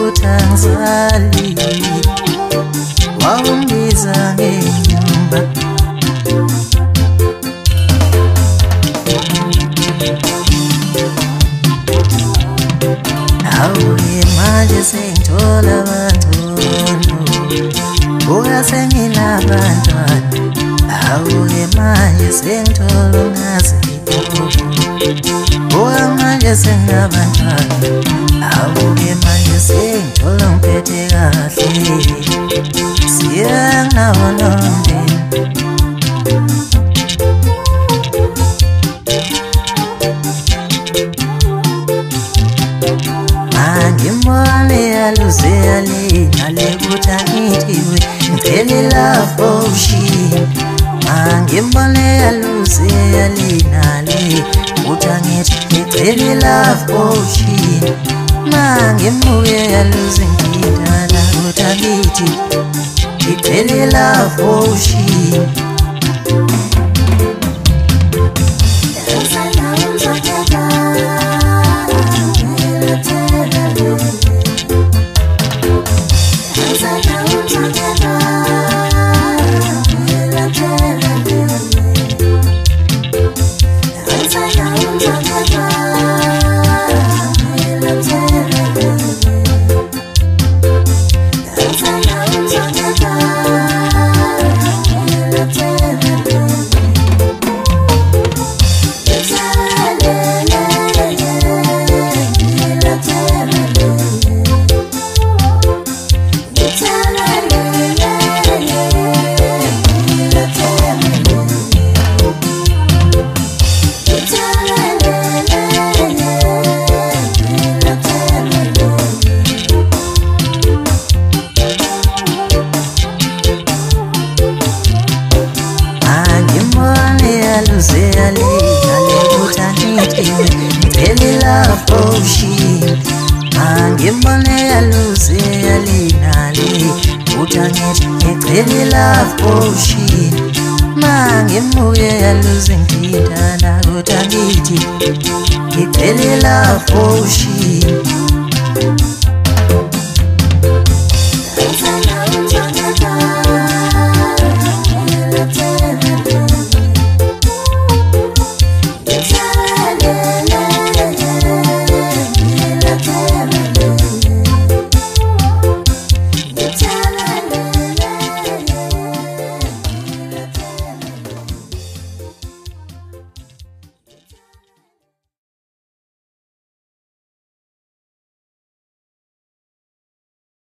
utangizali wawungiza ngenyumba awuye manje sengithola abantwana buka sengilabantwana awuye manje sengithola ungazipho buka manje sengilabantwana awuye manje sengithola ngiphethe kahle siyangawona umndeni Angimone yaluze yalina lekuthangiwe ngicela love potion Angimone yaluze yalina lekuthangithi ngicela love potion Mangimuye yaluze ngidala kuthangithi ngicela love potion Love potion Angimone yaluze yalinali uthangithi ngicela love potion Mangimuye yaluze ngidala uthangithi ngicela love potion